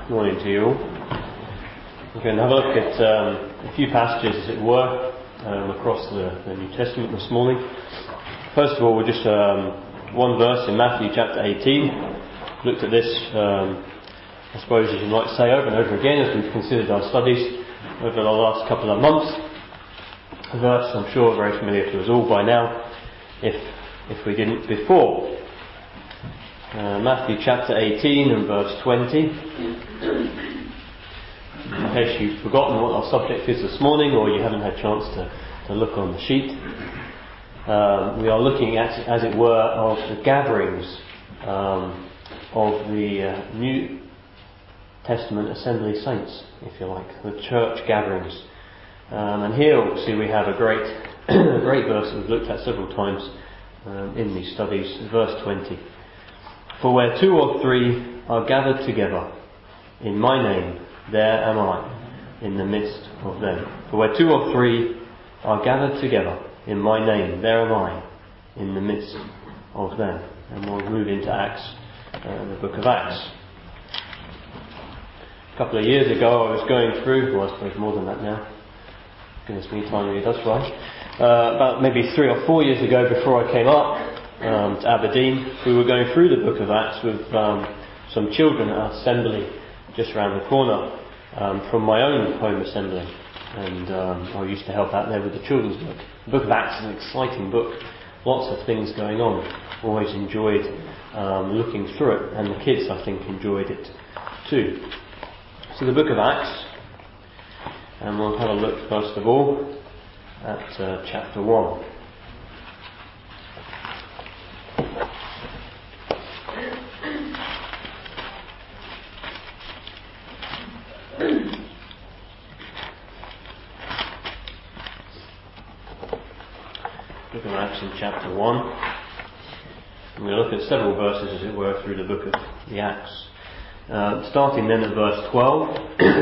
Morning to you all. We're going to have a look at a few passages, as it were, across the New Testament this morning. First of all, we're just one verse in Matthew chapter 18. Looked at this, I suppose, as you might say, over and over again as we've considered our studies over the last couple of months. A verse I'm sure very familiar to us all by now, if we didn't before. Matthew chapter 18 and verse 20. In case you've forgotten what our subject is this morning, or you haven't had a chance to look on the sheet, we are looking at, as it were, of the gatherings of the New Testament assembly saints, if you like, the church gatherings. And here, obviously, we have a great verse that we've looked at several times in these studies, verse 20. For where two or three are gathered together in my name, there am I in the midst of them. For where two or three are gathered together in my name, there am I in the midst of them. And we'll move into Acts, the book of Acts. A couple of years ago I was going through, well I suppose more than that now, goodness me, time really does fly, about maybe 3 or 4 years ago before I came up to Aberdeen, we were going through the book of Acts with some children at our assembly just around the corner from my own home assembly, and I used to help out there with the children's book. The book of Acts is an exciting book, lots of things going on. Always enjoyed looking through it, and the kids I think enjoyed it too. So the book of Acts, and we'll have a look first of all at chapter 1. Book of Acts in chapter 1. And we'll look at several verses, as it were, through the book of the Acts. Starting then at verse 12.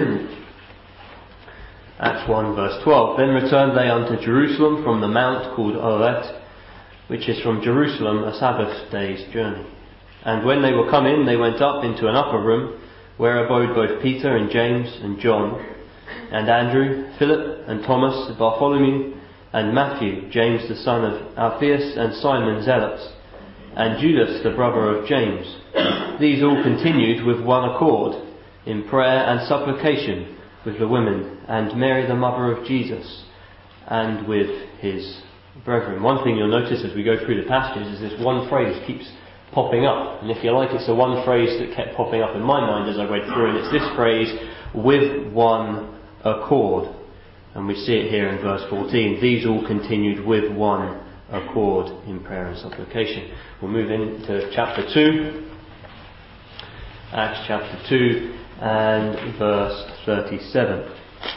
Acts 1 verse 12. Then returned they unto Jerusalem from the mount called Olivet, which is from Jerusalem a Sabbath day's journey. And when they were come in, they went up into an upper room, where abode both Peter and James and John, and Andrew, Philip and Thomas, Bartholomew, and Matthew, James the son of Alphaeus, and Simon Zealot, and Judas the brother of James. These all continued with one accord in prayer and supplication with the women, and Mary the mother of Jesus, and with his brethren. One thing you'll notice as we go through the passages is this one phrase keeps popping up, and if you like, it's the one phrase that kept popping up in my mind as I read through, and it's this phrase, with one accord. And we see it here in verse 14. These all continued with one accord in prayer and supplication. We'll move into chapter 2. Acts chapter 2 and verse 37.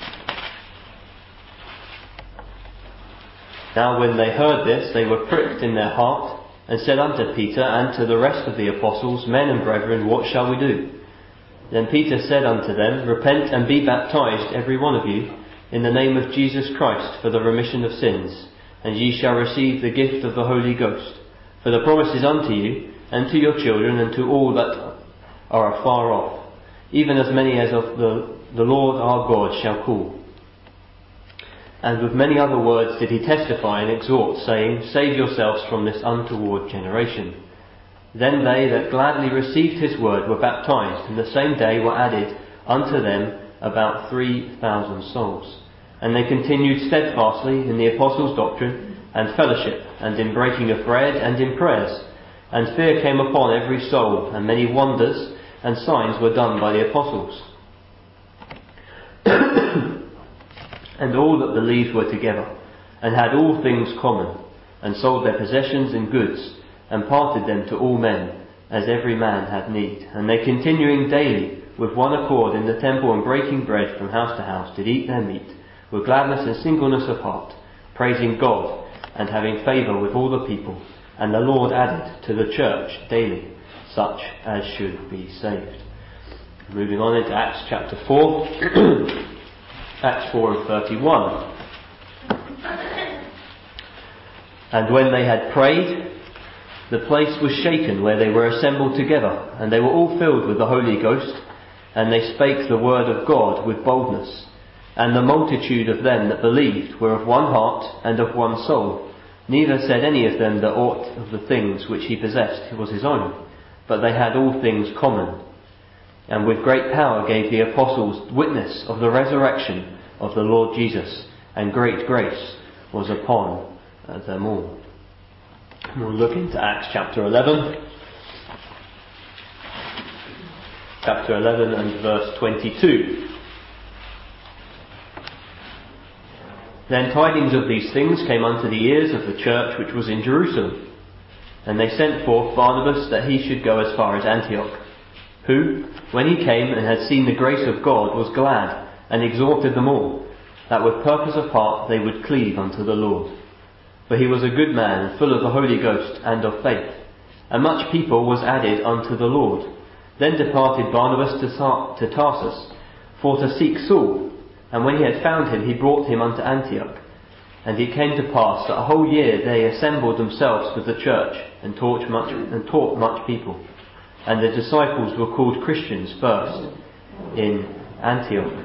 Now when they heard this, they were pricked in their heart, and said unto Peter and to the rest of the apostles, Men and brethren, what shall we do? Then Peter said unto them, Repent and be baptized, every one of you, in the name of Jesus Christ, for the remission of sins, and ye shall receive the gift of the Holy Ghost. For the promise is unto you, and to your children, and to all that are afar off, even as many as of the Lord our God shall call. And with many other words did he testify and exhort, saying, Save yourselves from this untoward generation. Then they that gladly received his word were baptized, and the same day were added unto them about 3,000 souls. And they continued steadfastly in the apostles' doctrine and fellowship, and in breaking of bread and in prayers. And fear came upon every soul, and many wonders and signs were done by the apostles. And all that believed were together, and had all things common, and sold their possessions and goods, and parted them to all men, as every man had need. And they continuing daily with one accord in the temple, and breaking bread from house to house, did eat their meat, with gladness and singleness of heart, praising God, and having favour with all the people. And the Lord added to the church daily such as should be saved. Moving on into Acts chapter 4. Acts 4 and 31. And when they had prayed, the place was shaken where they were assembled together, and they were all filled with the Holy Ghost, and they spake the word of God with boldness. And the multitude of them that believed were of one heart and of one soul. Neither said any of them that aught of the things which he possessed was his own, but they had all things common. And with great power gave the apostles witness of the resurrection of the Lord Jesus, and great grace was upon them all. We'll look into Acts chapter 11. Chapter 11 and verse 22. Then tidings of these things came unto the ears of the church which was in Jerusalem. And they sent forth Barnabas that he should go as far as Antioch, who, when he came and had seen the grace of God, was glad, and exhorted them all, that with purpose of heart they would cleave unto the Lord. For he was a good man, full of the Holy Ghost and of faith. And much people was added unto the Lord. Then departed Barnabas to Tarsus, for to seek Saul. And when he had found him, he brought him unto Antioch. And it came to pass that a whole year they assembled themselves with the church, and taught much people. And the disciples were called Christians first in Antioch.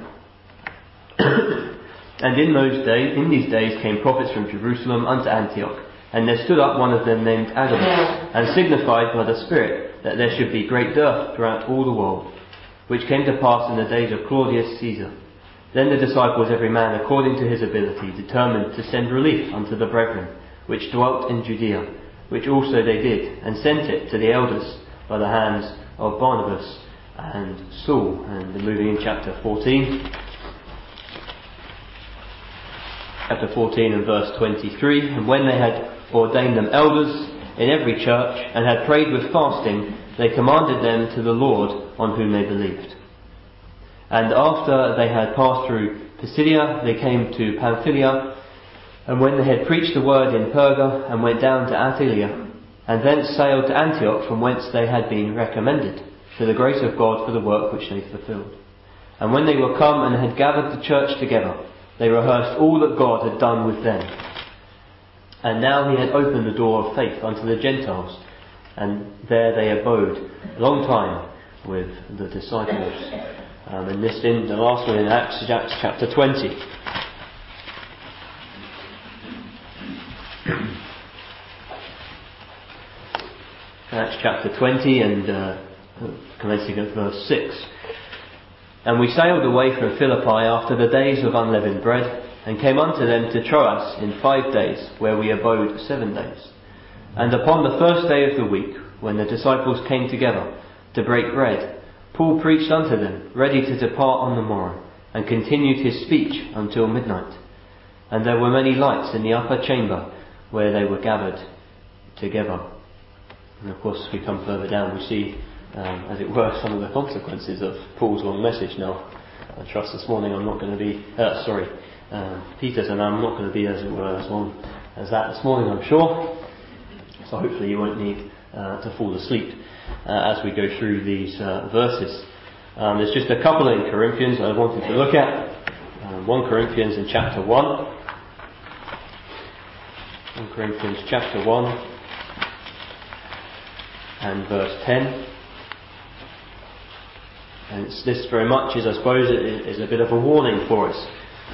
And in these days came prophets from Jerusalem unto Antioch. And there stood up one of them named Agabus, and signified by the Spirit that there should be great dearth throughout all the world, which came to pass in the days of Claudius Caesar. Then the disciples, every man according to his ability, determined to send relief unto the brethren, which dwelt in Judea, which also they did, and sent it to the elders by the hands of Barnabas and Saul. And moving in chapter 14. Chapter 14 and verse 23. And when they had ordained them elders in every church, and had prayed with fasting, they commanded them to the Lord on whom they believed. And after they had passed through Pisidia, they came to Pamphylia, and when they had preached the word in Perga, and went down to Attalia, and thence sailed to Antioch, from whence they had been recommended to the grace of God for the work which they fulfilled. And when they were come and had gathered the church together, they rehearsed all that God had done with them. And now he had opened the door of faith unto the Gentiles, and there they abode a long time with the disciples. And this in the last one in Acts chapter 20. Acts chapter 20 and commencing at verse 6. And we sailed away from Philippi after the days of unleavened bread, and came unto them to Troas in 5 days, where we abode 7 days. And upon the first day of the week, when the disciples came together to break bread, Paul preached unto them, ready to depart on the morrow, and continued his speech until midnight. And there were many lights in the upper chamber where they were gathered together. And of course, as we come further down, we see, as it were, some of the consequences of Paul's long message. Now, I trust this morning I'm not going to be, Peter's, and I'm not going to be, as it were, as long as that this morning, I'm sure. So hopefully you won't need to fall asleep as we go through these verses. There's just a couple in Corinthians I wanted to look at. 1 Corinthians in chapter 1. 1 Corinthians chapter 1 and verse 10. And this very much is, I suppose, is a bit of a warning for us.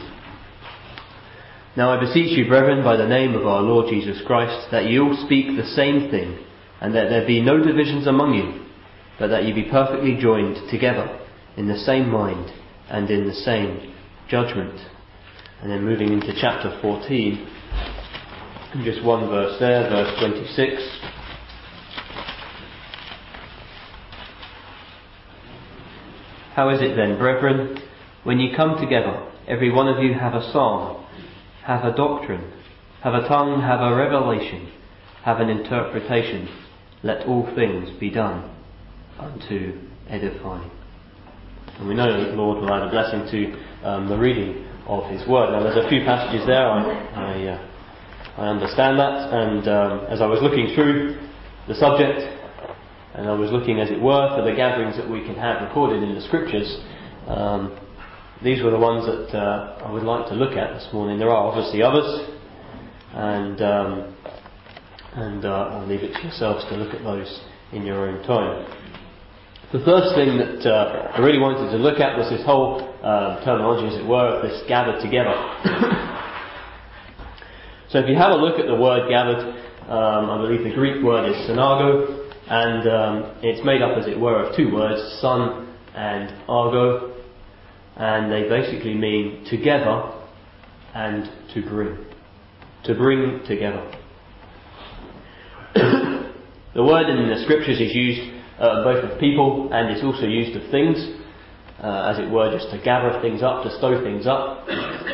Now I beseech you, brethren, by the name of our Lord Jesus Christ, that ye all speak the same thing, and that there be no divisions among you, but that ye be perfectly joined together in the same mind and in the same judgment. And then moving into chapter 14, just one verse there, verse 26. How is it then, brethren, when ye come together, every one of you have a psalm, have a doctrine, have a tongue, have a revelation, have an interpretation? Let all things be done unto edifying. And we know that the Lord will add a blessing to the reading of His Word. Now there's a few passages there, I understand that, and as I was looking through the subject, and I was looking, as it were, for the gatherings that we can have recorded in the Scriptures, these were the ones that I would like to look at this morning. There are obviously others, and I'll leave it to yourselves to look at those in your own time. The first thing that I really wanted to look at was this whole terminology, as it were, of this gathered together. So if you have a look at the word gathered, I believe the Greek word is synago, and it's made up, as it were, of two words, sun and argo, and they basically mean together and to bring. To bring together. The word in the scriptures is used both of people, and it's also used of things, as it were, just to gather things up, to stow things up.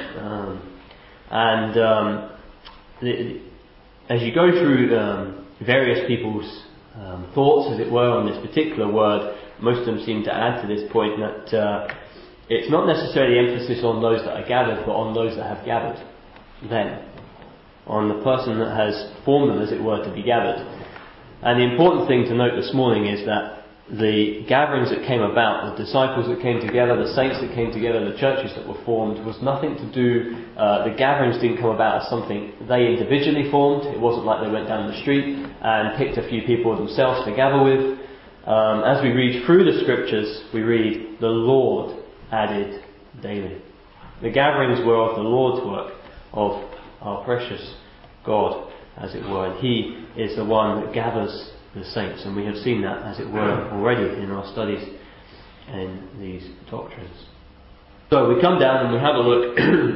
As you go through various people's thoughts, as it were, on this particular word, most of them seem to add to this point that it's not necessarily emphasis on those that are gathered, but on those that have gathered them, on the person that has formed them, as it were, to be gathered. And the important thing to note this morning is that the gatherings that came about, the disciples that came together, the saints that came together, the churches that were formed, was nothing to do, the gatherings didn't come about as something they individually formed. It wasn't like they went down the street and picked a few people themselves to gather with. As we read through the scriptures, we read, the Lord added daily. The gatherings were of the Lord's work, of our precious God, as it were, and He is the one that gathers the saints, and we have seen that, as it were, already in our studies in these doctrines. So we come down and we have a look,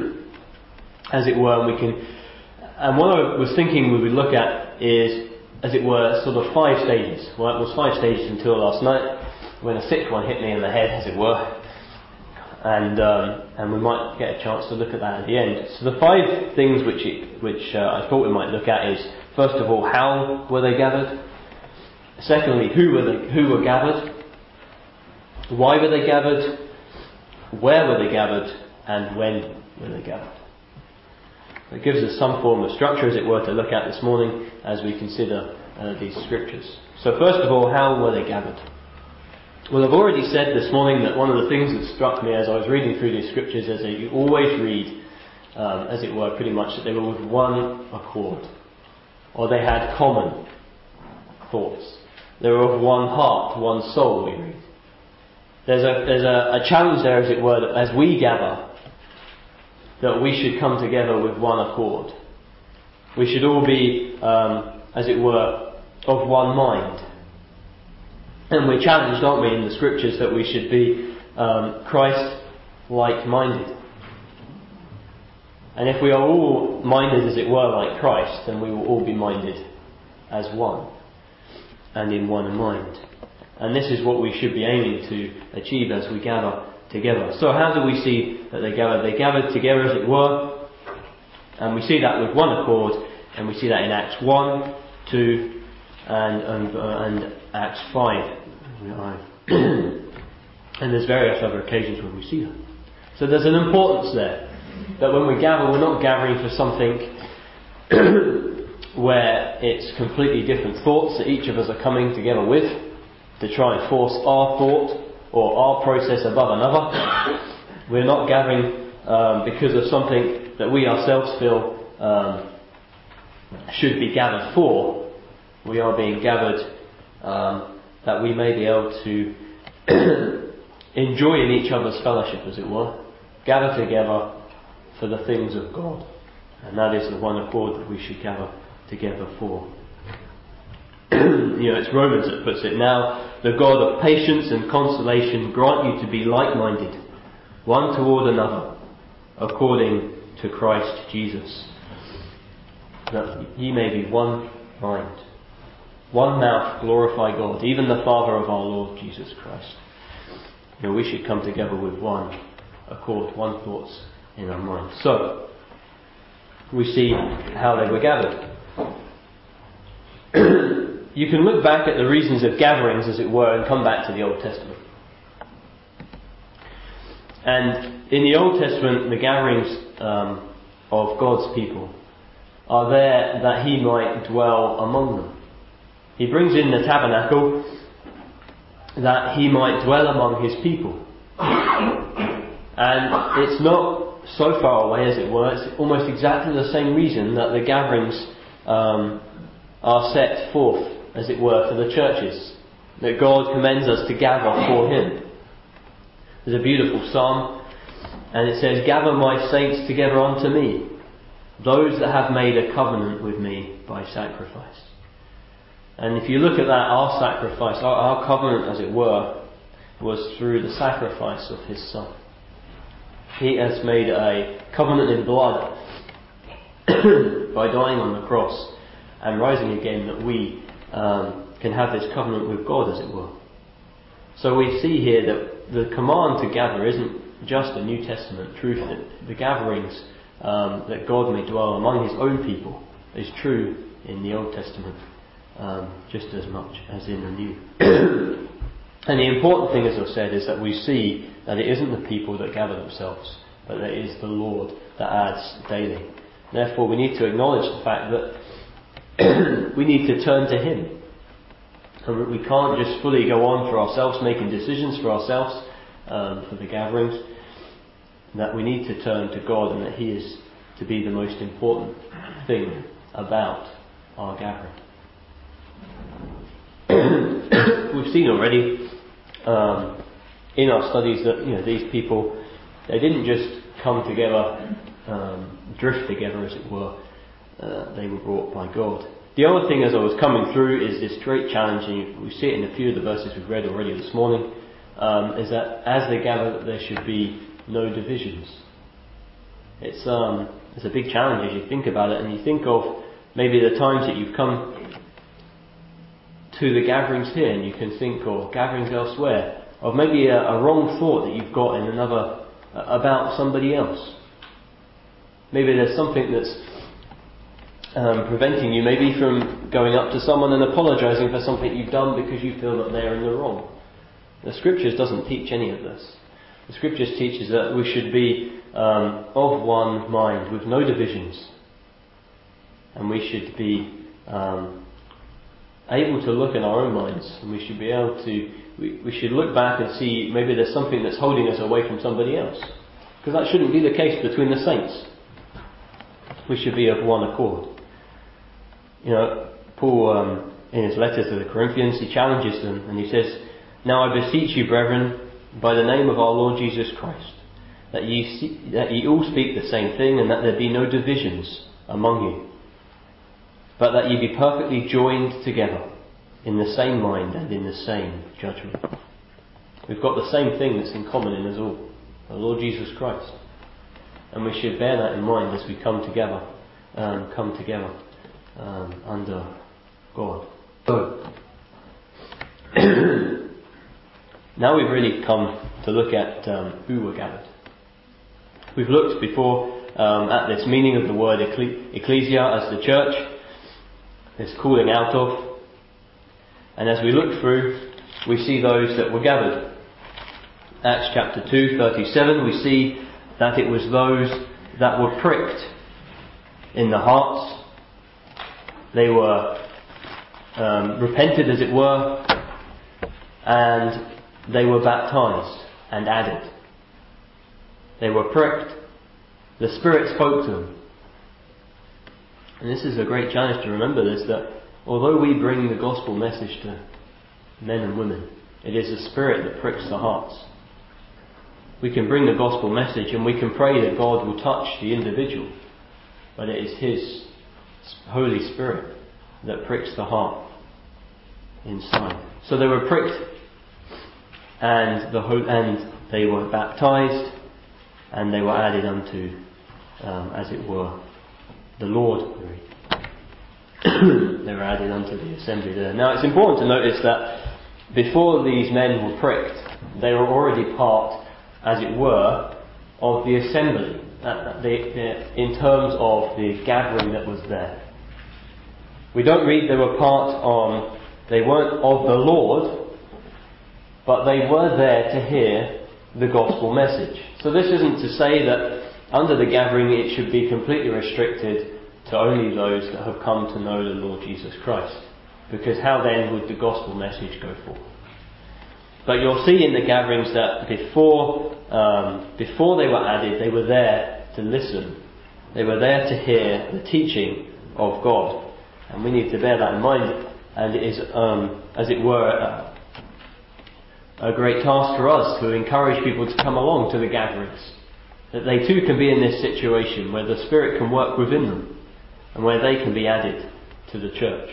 as it were, and what I was thinking we would look at is, as it were, sort of 5 stages. Well, it was 5 stages until last night, when a 6th one hit me in the head, as it were. And we might get a chance to look at that at the end. So the 5 things which I thought we might look at is, first of all, how were they gathered? Secondly, who were gathered? Why were they gathered? Where were they gathered? And when were they gathered? It gives us some form of structure, as it were, to look at this morning as we consider these scriptures. So first of all, how were they gathered? Well, I've already said this morning that one of the things that struck me as I was reading through these scriptures is that you always read, as it were, pretty much that they were with one accord, or they had common thoughts. They were of one heart, one soul, we read. There's a challenge there, as it were, that as we gather, that we should come together with one accord. We should all be, as it were, of one mind. And we're challenged, aren't we, in the scriptures that we should be Christ-like-minded. And if we are all minded, as it were, like Christ, then we will all be minded as one, and in one mind. And this is what we should be aiming to achieve as we gather together. So how do we see that they gathered? They gathered together, as it were, and we see that with one accord, and we see that in Acts 1, 2, and Acts 5. And there's various other occasions where we see that. So there's an importance there, that when we gather, we're not gathering for something where it's completely different thoughts that each of us are coming together with to try and force our thought or our process above another. We're not gathering because of something that we ourselves feel should be gathered for. We are being gathered that we may be able to enjoy in each other's fellowship, as it were, gather together for the things of God. And that is the one accord that we should gather together for. It's Romans that puts it, now the God of patience and consolation grant you to be like-minded, one toward another, according to Christ Jesus, that ye may be one mind, one mouth, glorify God, even the Father of our Lord Jesus Christ. We should come together with one accord, one thoughts in our minds. So, we see how they were gathered. You can look back at the reasons of gatherings, as it were, and come back to the Old Testament. And in the Old Testament, the gatherings of God's people are there that He might dwell among them. He brings in the tabernacle that He might dwell among His people. And it's not so far away, as it were. It's almost exactly the same reason that the gatherings are set forth, as it were, for the churches that God commends us to gather for Him. There's a beautiful psalm, and it says, "Gather my saints together unto me, those that have made a covenant with me by sacrifice." And if you look at that, our sacrifice, our covenant as it were, was through the sacrifice of His Son. He has made a covenant in blood by dying on the cross and rising again, that we can have this covenant with God, as it were. So we see here that the command to gather isn't just a New Testament truth. That the gatherings that God may dwell among His own people is true in the Old Testament just as much as in the New. And the important thing, as I've said, is that we see that it isn't the people that gather themselves, but that it is the Lord that adds daily. Therefore, we need to acknowledge the fact that we need to turn to Him. And we can't just fully go on for ourselves, making decisions for ourselves for the gatherings. That we need to turn to God, and that He is to be the most important thing about our gathering. We've seen already in our studies that these people, they didn't just come together, drift together as it were. They were brought by God. The other thing, as I was coming through, is this great challenge, and we see it in a few of the verses we've read already this morning, is that as they gather, there should be no divisions. It's a big challenge as you think about it, and you think of maybe the times that you've come to the gatherings here, and you can think of gatherings elsewhere, of maybe a wrong thought that you've got in another about somebody else. Maybe there's something that's preventing you maybe from going up to someone and apologising for something you've done because you feel that they're in the wrong. The Scriptures doesn't teach any of this. The Scriptures teaches that we should be of one mind, with no divisions, and we should be able to look in our own minds, and we should be able to we should look back and see maybe there's something that's holding us away from somebody else, because that shouldn't be the case between the saints. We should be of one accord. Paul, in his letter to the Corinthians, he challenges them, and he says, "Now I beseech you, brethren, by the name of our Lord Jesus Christ, that ye all speak the same thing, and that there be no divisions among you, but that ye be perfectly joined together in the same mind and in the same judgment." We've got the same thing that's in common in us all, the Lord Jesus Christ. And we should bear that in mind as we come together under God. So, now we've really come to look at who were gathered. We've looked before at this meaning of the word ecclesia as the church, this calling out of. And as we look through, we see those that were gathered. Acts chapter 2:37, we see that it was those that were pricked in the hearts. They were repented, as it were, and they were baptized and added. They were pricked. The Spirit spoke to them. And this is a great challenge to remember this, that although we bring the gospel message to men and women, it is the Spirit that pricks the hearts. We can bring the gospel message and we can pray that God will touch the individual, but it is His Holy Spirit that pricks the heart inside. So they were pricked, and they were baptized, and they were added unto, as it were, the Lord. They were added unto the assembly there. Now it's important to notice that before these men were pricked, they were already part, as it were, of the assembly, in terms of the gathering that was there. We don't read they weren't of the Lord, but they were there to hear the gospel message. So this isn't to say that under the gathering it should be completely restricted to only those that have come to know the Lord Jesus Christ, because how then would the gospel message go forth? But you'll see in the gatherings that before they were added, they were there to listen. They were there to hear the teaching of God. And we need to bear that in mind. And it is, as it were, a great task for us to encourage people to come along to the gatherings. That they too can be in this situation where the Spirit can work within them and where they can be added to the church.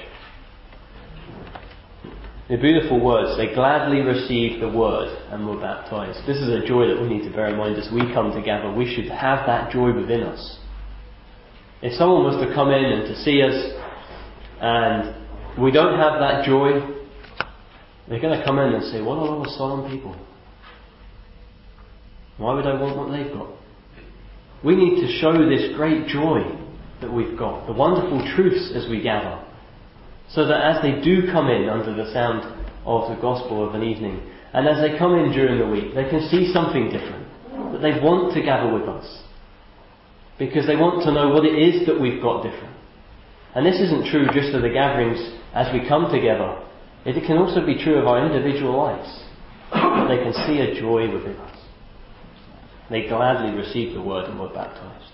The beautiful words, they gladly received the word and were baptized. This is a joy that we need to bear in mind as we come together. We should have that joy within us. If someone was to come in and to see us and we don't have that joy, they're going to come in and say, what a lot of solemn people. Why would I want what they've got? We need to show this great joy that we've got, the wonderful truths as we gather, so that as they do come in under the sound of the gospel of an evening, and as they come in during the week, they can see something different, that they want to gather with us, because they want to know what it is that we've got different. And this isn't true just of the gatherings as we come together. It can also be true of our individual lives. They can see a joy within us. They gladly received the word and were baptized.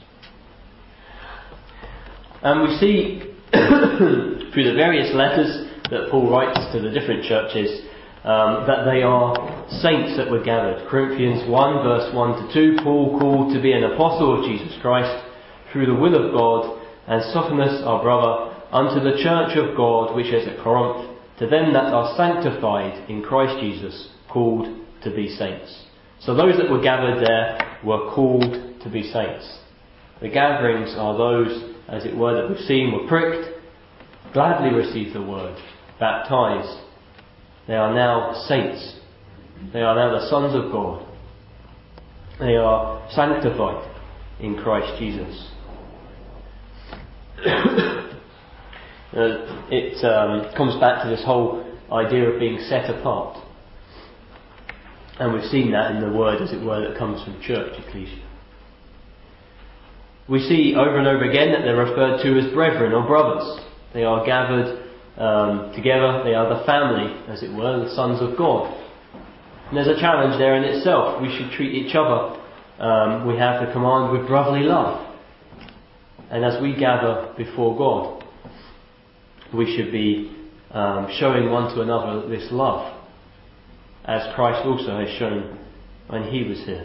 And we see through the various letters that Paul writes to the different churches that they are saints that were gathered. Corinthians 1 verse 1 to 2, Paul called to be an apostle of Jesus Christ through the will of God, and Sophonas our brother, unto the church of God which is at Corinth, to them that are sanctified in Christ Jesus, called to be saints. So those that were gathered there were called to be saints. The gatherings are those, as it were, that we've seen were pricked, gladly received the word, baptized. They are now saints. They are now the sons of God. They are sanctified in Christ Jesus. It comes back to this whole idea of being set apart. And we've seen that in the word, as it were, that comes from church, ecclesia. We see over and over again that they're referred to as brethren or brothers. They are gathered together. They are the family, as it were, the sons of God. And there's a challenge there in itself. We should treat each other. We have the command with brotherly love. And as we gather before God, we should be showing one to another this love, as Christ also has shown when He was here.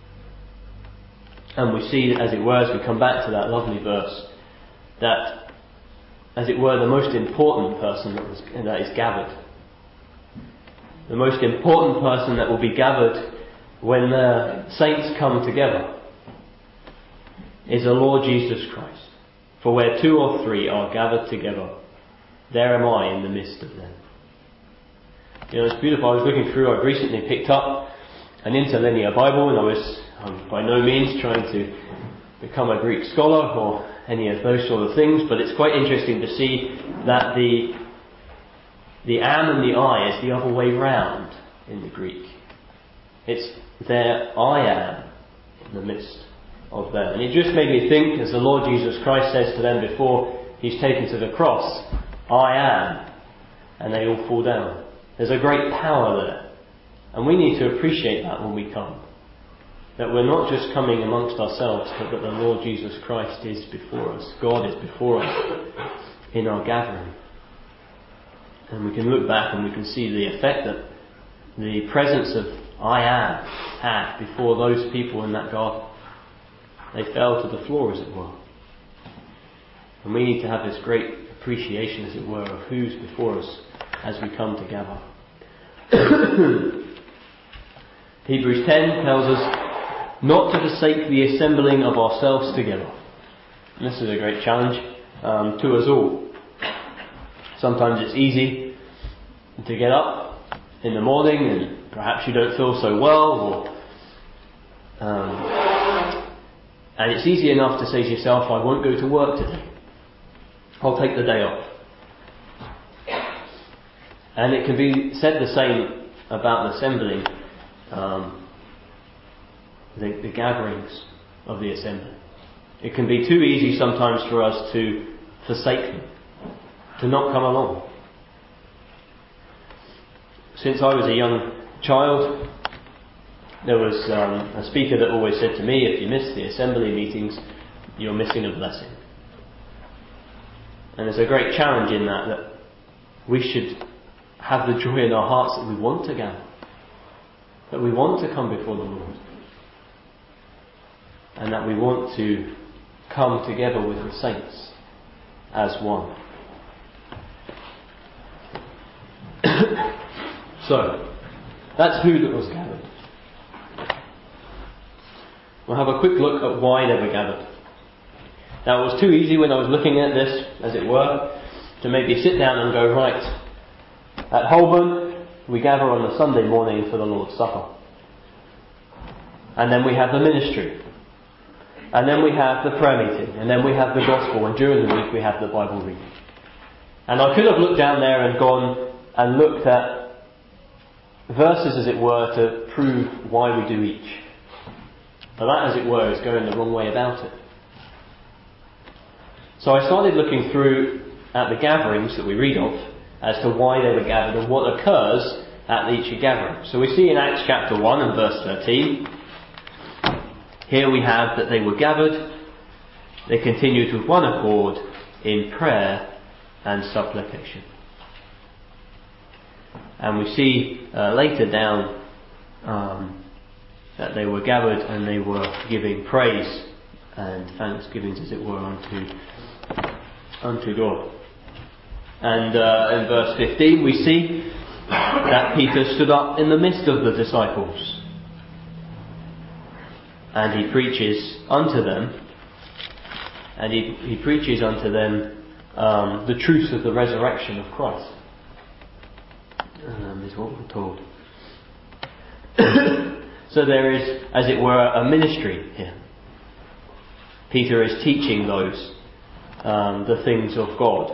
And we see, as it were, as we come back to that lovely verse, that, as it were, the most important person that is gathered, the most important person that will be gathered when the saints come together, is the Lord Jesus Christ. For where two or three are gathered together, there am I in the midst of them. You know, it's beautiful. I was looking through, I've recently picked up an interlinear Bible, and I'm by no means trying to become a Greek scholar or any of those sort of things, but it's quite interesting to see that the am and the I is the other way round in the Greek. It's there I am in the midst of them. And it just made me think, as the Lord Jesus Christ says to them before He's taken to the cross, I am, and they all fall down. There's a great power there. And we need to appreciate that when we come. That we're not just coming amongst ourselves, but that the Lord Jesus Christ is before us. God is before us in our gathering. And we can look back and we can see the effect that the presence of I am had before those people in that garden. They fell to the floor, as it were. And we need to have this great appreciation, as it were, of who's before us as we come together. Hebrews 10 tells us not to forsake the assembling of ourselves together. And this is a great challenge to us all. Sometimes it's easy to get up in the morning and perhaps you don't feel so well, and it's easy enough to say to yourself, I won't go to work today. I'll take the day off. And it can be said the same about assembling, the gatherings of the assembly. It can be too easy sometimes for us to forsake them, to not come along. Since I was a young child, there was a speaker that always said to me, if you miss the assembly meetings, you're missing a blessing. And there's a great challenge in that we should have the joy in our hearts that we want to gather. that we want to come before the Lord, and that we want to come together with the saints as one. So, that's who that was gathered. We'll have a quick look at why they were gathered. Now, it was too easy when I was looking at this, as it were, to maybe sit down and go, right, at Holborn we gather on a Sunday morning for the Lord's Supper. And then we have the ministry. And then we have the prayer meeting. And then we have the gospel. And during the week we have the Bible reading. And I could have looked down there and gone and looked at verses, as it were, to prove why we do each. But that, as it were, is going the wrong way about it. So I started looking through at the gatherings that we read of as to why they were gathered and what occurs at each gathering. So we see in Acts chapter 1 and verse 13, here we have that they were gathered, they continued with one accord in prayer and supplication. And we see later down that they were gathered and they were giving praise and thanksgivings, as it were, unto God. And in verse 15 we see that Peter stood up in the midst of the disciples and he preaches unto them, and he preaches unto them the truth of the resurrection of Christ, is what we're told. So there is, as it were, a ministry here. Peter is teaching those the things of God.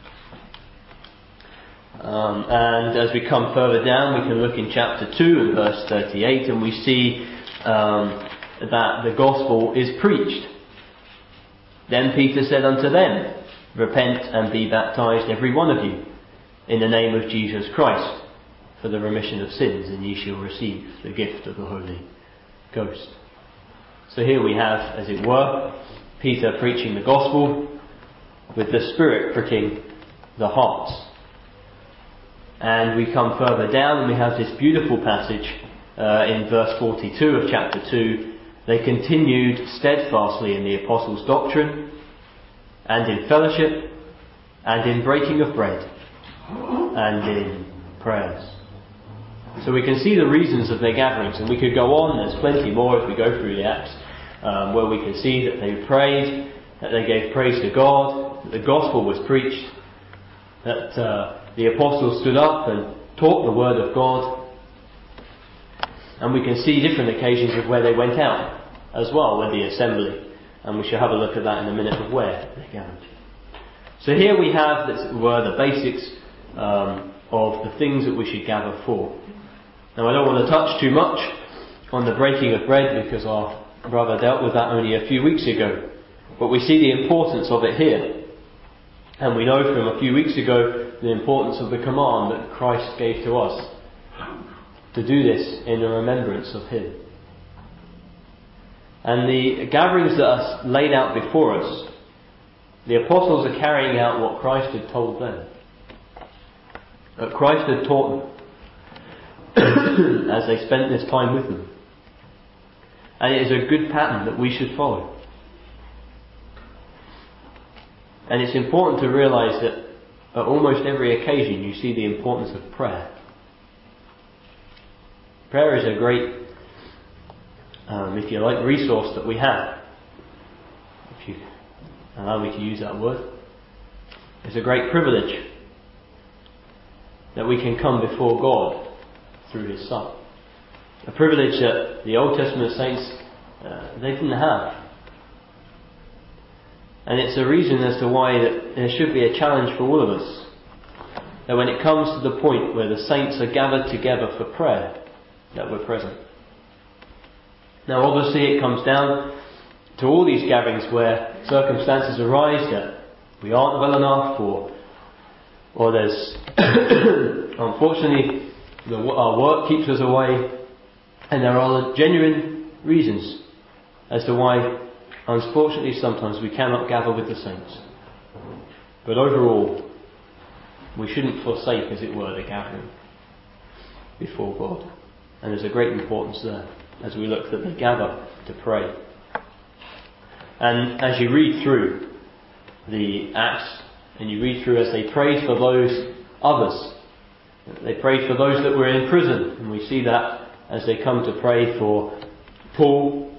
And as we come further down, we can look in chapter 2 and verse 38, and we see that the gospel is preached. Then Peter said unto them, Repent and be baptized every one of you in the name of Jesus Christ for the remission of sins, and ye shall receive the gift of the Holy Ghost. So here we have, as it were, Peter preaching the gospel with the Spirit pricking the hearts. And we come further down and we have this beautiful passage in verse 42 of chapter 2. They continued steadfastly in the apostles' doctrine, and in fellowship, and in breaking of bread, and in prayers. So we can see the reasons of their gatherings, and we could go on. There's plenty more if we go through the Acts, where we can see that they prayed, that they gave praise to God, that the gospel was preached, that the apostles stood up and taught the word of God. And we can see different occasions of where they went out as well, with the assembly. And we shall have a look at that in a minute of where they gathered. So here we have, as it were, the basics of the things that we should gather for. Now I don't want to touch too much on the breaking of bread, because our brother dealt with that only a few weeks ago. But we see the importance of it here. And we know from a few weeks ago the importance of the command that Christ gave to us to do this in the remembrance of Him. And the gatherings that are laid out before us, the apostles are carrying out what Christ had told them. That Christ had taught them as they spent this time with them. And it is a good pattern that we should follow. And it's important to realise that at almost every occasion you see the importance of prayer. Prayer is a great, if you like, resource that we have. If you allow me to use that word. It's a great privilege that we can come before God through His Son. A privilege that the Old Testament saints, they didn't have. And it's a reason as to why that there should be a challenge for all of us. That when it comes to the point where the saints are gathered together for prayer, that we're present. Now obviously it comes down to all these gatherings where circumstances arise that we aren't well enough, or there's unfortunately our work keeps us away, and there are genuine reasons as to why unfortunately sometimes we cannot gather with the saints. But overall, we shouldn't forsake, as it were, the gathering before God. And there's a great importance there as we look that they gather to pray. And as you read through the Acts, and you read through as they prayed for those others, they prayed for those that were in prison, and we see that as they come to pray for Paul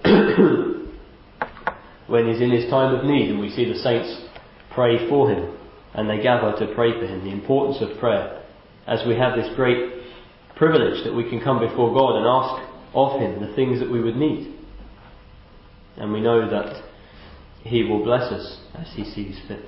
when he's in his time of need, and we see the saints pray for him, and they gather to pray for him. The importance of prayer, as we have this great privilege that we can come before God and ask of him the things that we would need, and we know that he will bless us as he sees fit.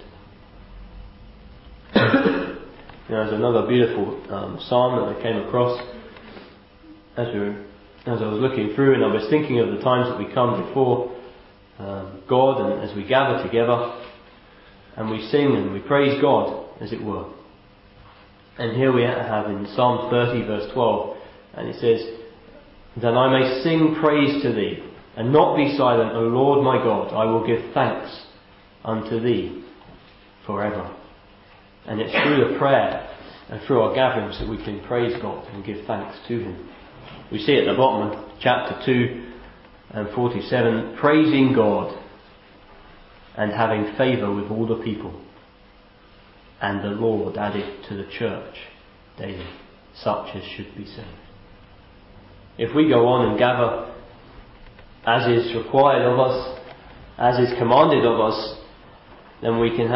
There's another beautiful psalm that I came across as I was looking through, and I was thinking of the times that we come before God, and as we gather together and we sing and we praise God, as it were. And here we have in Psalm 30 verse 12, and it says, "That I may sing praise to thee, and not be silent, O Lord my God, I will give thanks unto thee forever." And it's through the prayer and through our gatherings that we can praise God and give thanks to him. We see at the bottom of chapter 2 and 47, praising God and having favour with all the people. And the Lord added to the church daily such as should be saved. If we go on and gather as is required of us, as is commanded of us, then we can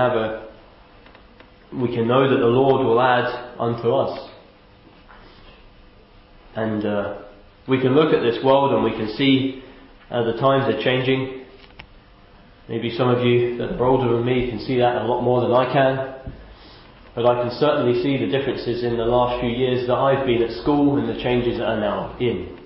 know that the Lord will add unto us. And we can look at this world and we can see the times are changing. Maybe some of you that are older than me can see that a lot more than I can. But I can certainly see the differences in the last few years that I've been at school and the changes that are now in.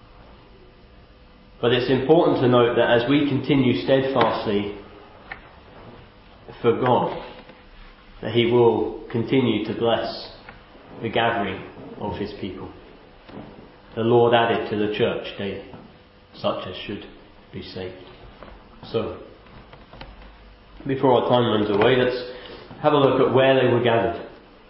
But it's important to note that as we continue steadfastly for God, that he will continue to bless the gathering of his people. The Lord added to the church daily such as should be saved. So, before our time runs away, let's have a look at where they were gathered.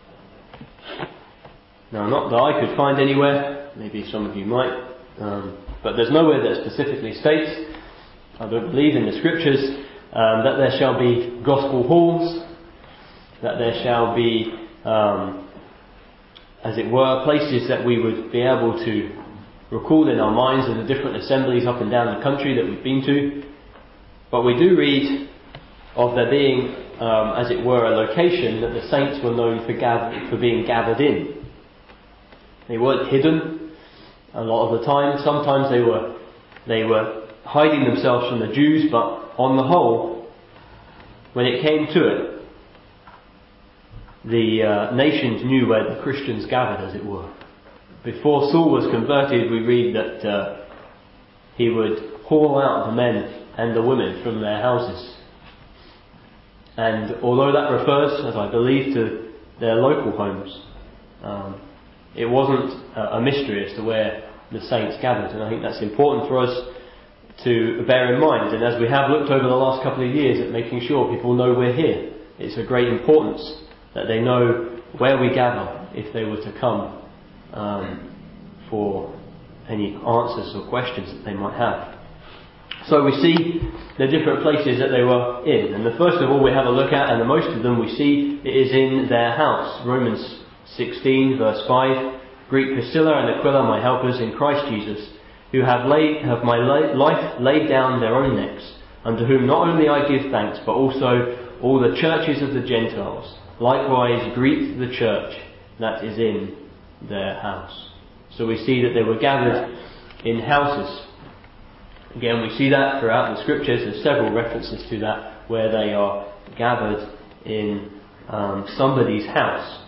Now, not that I could find anywhere, maybe some of you might, but there's nowhere that specifically states, I don't believe in the scriptures, that there shall be gospel halls, that there shall be, as it were, places that we would be able to recall in our minds of the different assemblies up and down the country that we've been to. But we do read of there being, as it were, a location that the saints were known for being gathered in. They weren't hidden a lot of the time. Sometimes they were hiding themselves from the Jews, but on the whole, when it came to it, the nations knew where the Christians gathered, as it were. Before Saul was converted, we read that he would haul out the men and the women from their houses. And although that refers, as I believe, to their local homes, it wasn't a mystery as to where the saints gathered. And I think that's important for us to bear in mind. And as we have looked over the last couple of years at making sure people know we're here, it's a great importance that they know where we gather if they were to come for any answers or questions that they might have. So we see the different places that they were in. And the first of all we have a look at, and the most of them we see, it is in their house. Romans 16 verse 5, "Greet Priscilla and Aquila, my helpers in Christ Jesus, who have my life laid down their own necks, unto whom not only I give thanks, but also all the churches of the Gentiles. Likewise greet the church that is in their house." So we see that they were gathered in houses. Again, we see that throughout the scriptures. There's several references to that where they are gathered in somebody's house.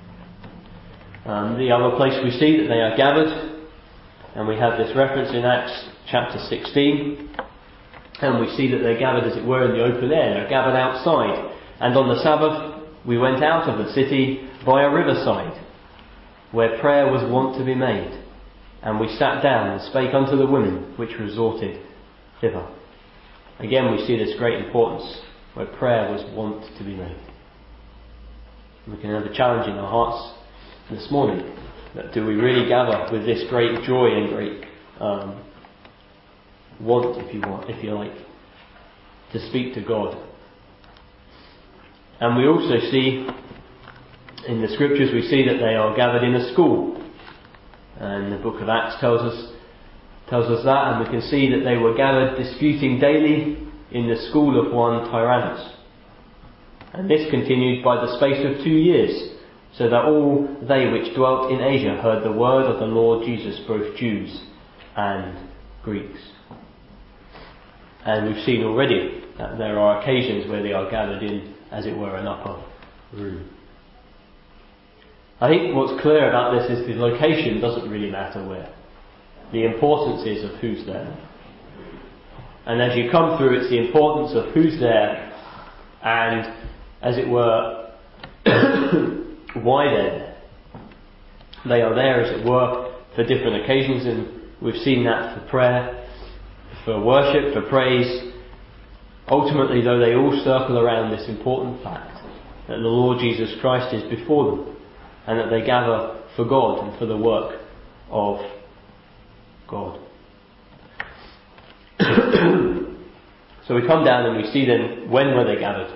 The other place we see that they are gathered, and we have this reference in Acts chapter 16, and we see that they're gathered, as it were, in the open air. They're gathered outside. And on the Sabbath we went out of the city by a riverside, where prayer was wont to be made. And we sat down and spake unto the women which resorted thither. Again, we see this great importance where prayer was wont to be made. We can have a challenge in our hearts this morning That do we really gather with this great joy and great want, if you like, to speak to God? And we also see in the scriptures, we see that they are gathered in a school, and the book of Acts tells us that, and we can see that they were gathered disputing daily in the school of one Tyrannus. And this continued by the space of 2 years, so that all they which dwelt in Asia heard the word of the Lord Jesus, both Jews and Greeks. And we've seen already that there are occasions where they are gathered in, as it were, an upper room. I think what's clear about this is the location doesn't really matter where. The importance is of who's there. And as you come through, it's the importance of who's there and, as it were, why they're there. They are there, as it were, for different occasions, and we've seen that for prayer, for worship, for praise. Ultimately, though, they all circle around this important fact that the Lord Jesus Christ is before them, and that they gather for God and for the work of God. So we come down and we see then, when were they gathered?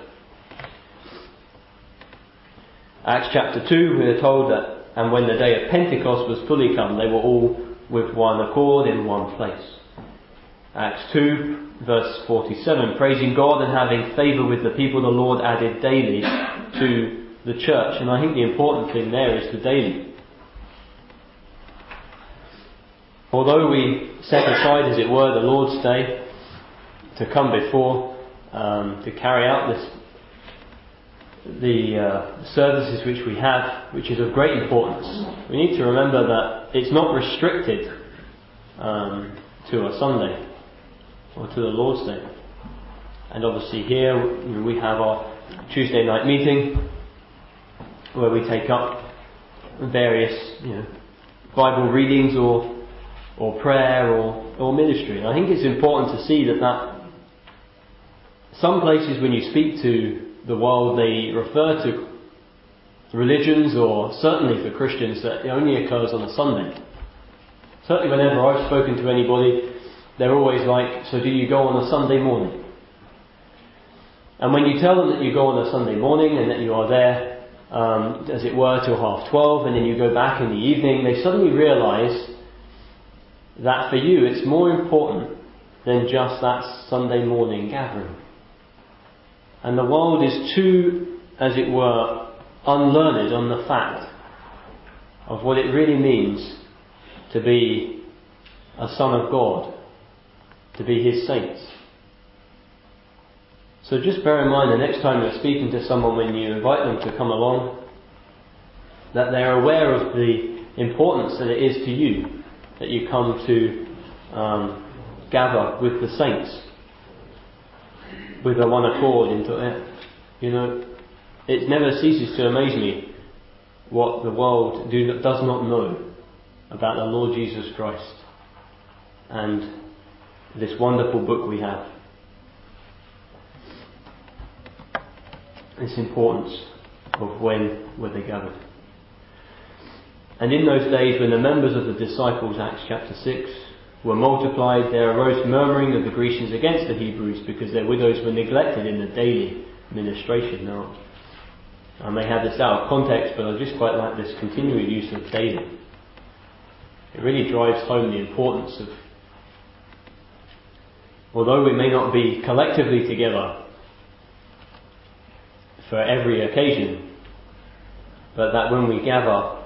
Acts chapter 2, we are told that, and when the day of Pentecost was fully come, they were all with one accord in one place. Acts 2, verse 47, praising God and having favour with the people, the Lord added daily to the church. And I think the important thing there is the daily. Although we set aside, as it were, the Lord's Day to come before, to carry out the services which we have, which is of great importance, we need to remember that it's not restricted to a Sunday or to the Lord's Day. And obviously here we have our Tuesday night meeting where we take up various Bible readings or prayer or ministry. And I think it's important to see that some places when you speak to the world, they refer to religions, or certainly for Christians, that it only occurs on a Sunday. Certainly whenever I've spoken to anybody, they're always like, so do you go on a Sunday morning? And when you tell them that you go on a Sunday morning and that you are there, as it were, till 12:30, and then you go back in the evening, they suddenly realise that for you it's more important than just that Sunday morning gathering. And the world is too, as it were, unlearned on the fact of what it really means to be a son of God, to be His saints. So just bear in mind the next time you're speaking to someone, when you invite them to come along, that they're aware of the importance that it is to you that you come to gather with the saints with a one accord into it. It never ceases to amaze me what the world does not know about the Lord Jesus Christ and this wonderful book we have. This importance of when were they gathered. And in those days when the members of the disciples, Acts chapter 6, were multiplied, there arose murmuring of the Grecians against the Hebrews, because their widows were neglected in the daily ministration. Now, I may have this out of context, but I just quite like this continual use of daily. It really drives home the importance of, although we may not be collectively together for every occasion, but that when we gather,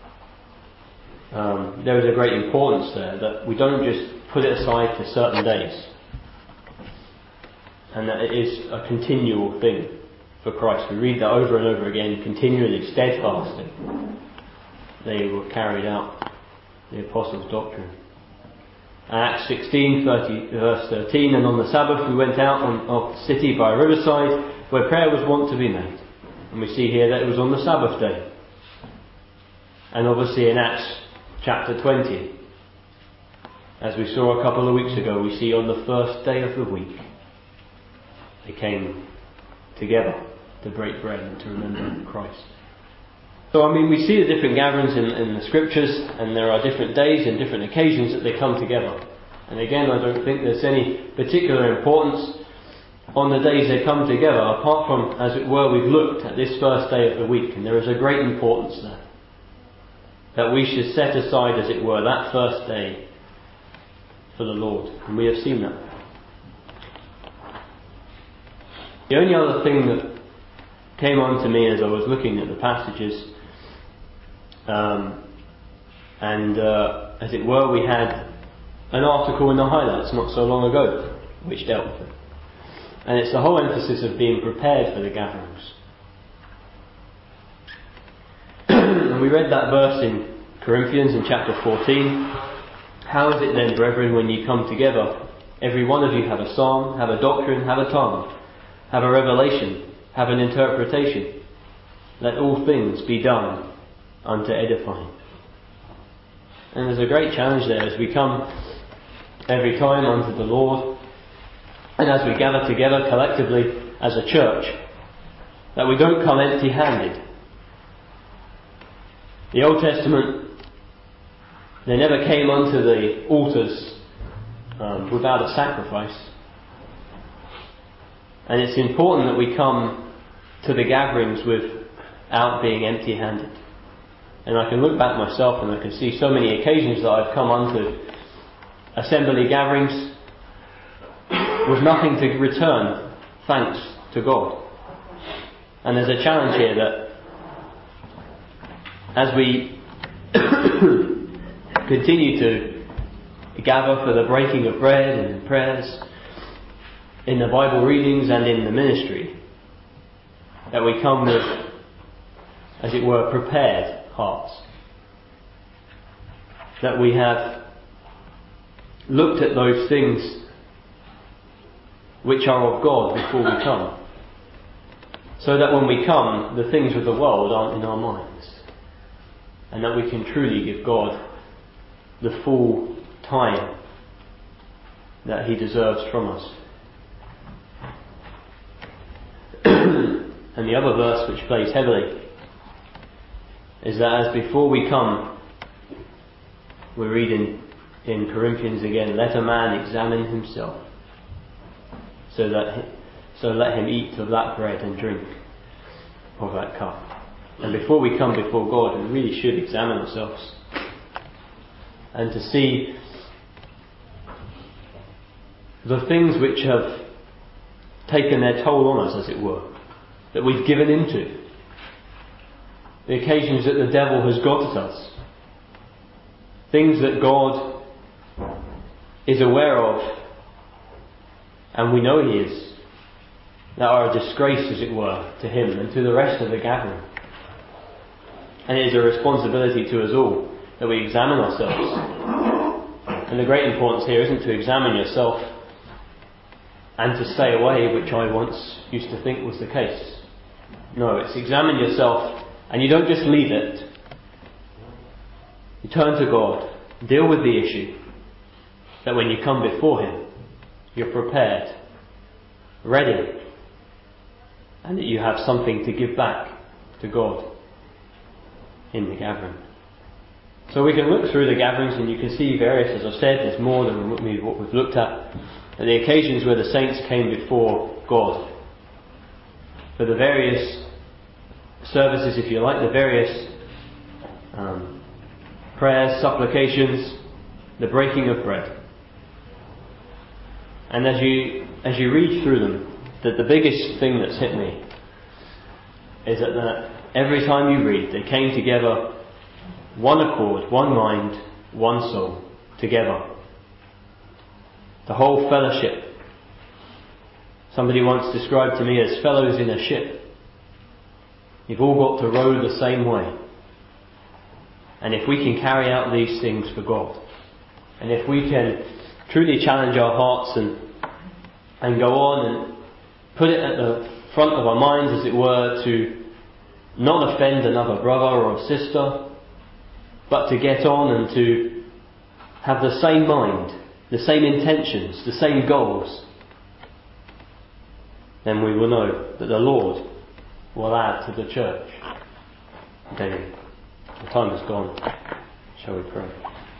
there is a great importance there, that we don't just put it aside for certain days, and that it is a continual thing for Christ. We read that over and over again, continually, steadfastly. They were carried out, the apostles' doctrine. Acts 16, verse 13, and on the Sabbath we went out of the city by a riverside, where prayer was wont to be made. And we see here that it was on the Sabbath day. And obviously in Acts chapter 20, as we saw a couple of weeks ago, we see on the first day of the week, they came together to break bread and to remember Christ. So we see the different gatherings in the scriptures, and there are different days and different occasions that they come together. And again, I don't think there's any particular importance on the days they come together, apart from, as it were, we've looked at this first day of the week, and there is a great importance there. That we should set aside, as it were, that first day for the Lord. And we have seen that. The only other thing that came on to me as I was looking at the passages, as it were, we had an article in the highlights not so long ago which dealt with it. And it's the whole emphasis of being prepared for the gatherings. And we read that verse in Corinthians in chapter 14. How is it then, brethren, when ye come together, every one of you have a psalm, have a doctrine, have a tongue, have a revelation, have an interpretation? Let all things be done unto edifying. And there's a great challenge there as we come every time unto the Lord, and as we gather together collectively as a church, that we don't come empty-handed. The Old Testament, they never came unto the altars without a sacrifice. And it's important that we come to the gatherings without being empty-handed. And I can look back myself and I can see so many occasions that I've come unto assembly gatherings with nothing to return thanks to God. And there's a challenge here that as we continue to gather for the breaking of bread and in prayers, in the Bible readings and in the ministry, that we come with, as it were, prepared hearts. That we have looked at those things which are of God before we come. So that when we come, the things of the world aren't in our minds. And that we can truly give God the full time that He deserves from us. And the other verse which plays heavily is that as before we come, we read in Corinthians again, let a man examine himself, so let him eat of that bread and drink of that cup. And before we come before God, we really should examine ourselves and to see the things which have taken their toll on us, as it were, that we've given into, the occasions that the devil has got at us, things that God is aware of and we know He is, that are a disgrace, as it were, to Him and to the rest of the gathering. And it is a responsibility to us all that we examine ourselves. And the great importance here isn't to examine yourself and to stay away, which I once used to think was the case. No, it's examine yourself, and you don't just leave it. You turn to God, deal with the issue, that when you come before Him, you're prepared, ready, and that you have something to give back to God in the gathering. So we can look through the gatherings and you can see various, as I've said, there's more than what we've looked at the occasions where the saints came before God. For the various services, if you like, the various prayers, supplications, the breaking of bread. And as you read through them, the biggest thing that's hit me is that every time you read, they came together, one accord, one mind, one soul, together. The whole fellowship. Somebody once described to me as fellows in a ship. You've all got to row the same way. And if we can carry out these things for God, and if we can truly challenge our hearts and go on and put it at the front of our minds, as it were, to not offend another brother or sister, but to get on and to have the same mind, the same intentions, the same goals, then we will know that the Lord will add to the church. daily. The time is gone. Shall we pray?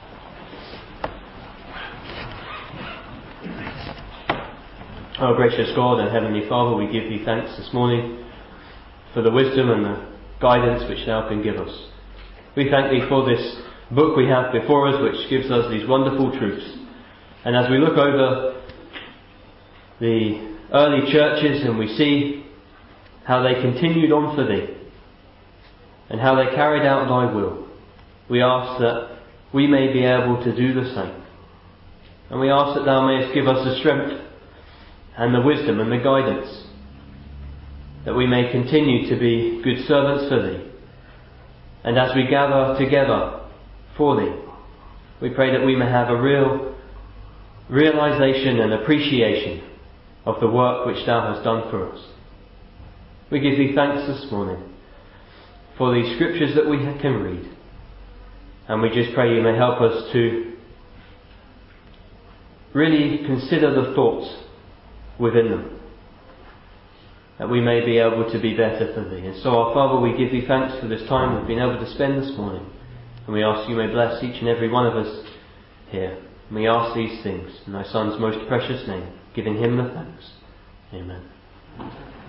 Our gracious God and Heavenly Father, we give Thee thanks this morning for the wisdom and the guidance which Thou can give us. We thank Thee for this book we have before us, which gives us these wonderful truths. And as we look over the early churches and we see how they continued on for Thee and how they carried out Thy will, we ask that we may be able to do the same. And we ask that Thou mayest give us the strength and the wisdom and the guidance that we may continue to be good servants for Thee. And as we gather together for Thee, we pray that we may have a real realization and appreciation of the work which Thou hast done for us. We give Thee thanks this morning for these scriptures that we can read. And we just pray You may help us to really consider the thoughts within them, that we may be able to be better for Thee. And so, our Father, we give Thee thanks for this time we've been able to spend this morning. And we ask You may bless each and every one of us here. And we ask these things in Thy Son's most precious name, giving Him the thanks. Amen.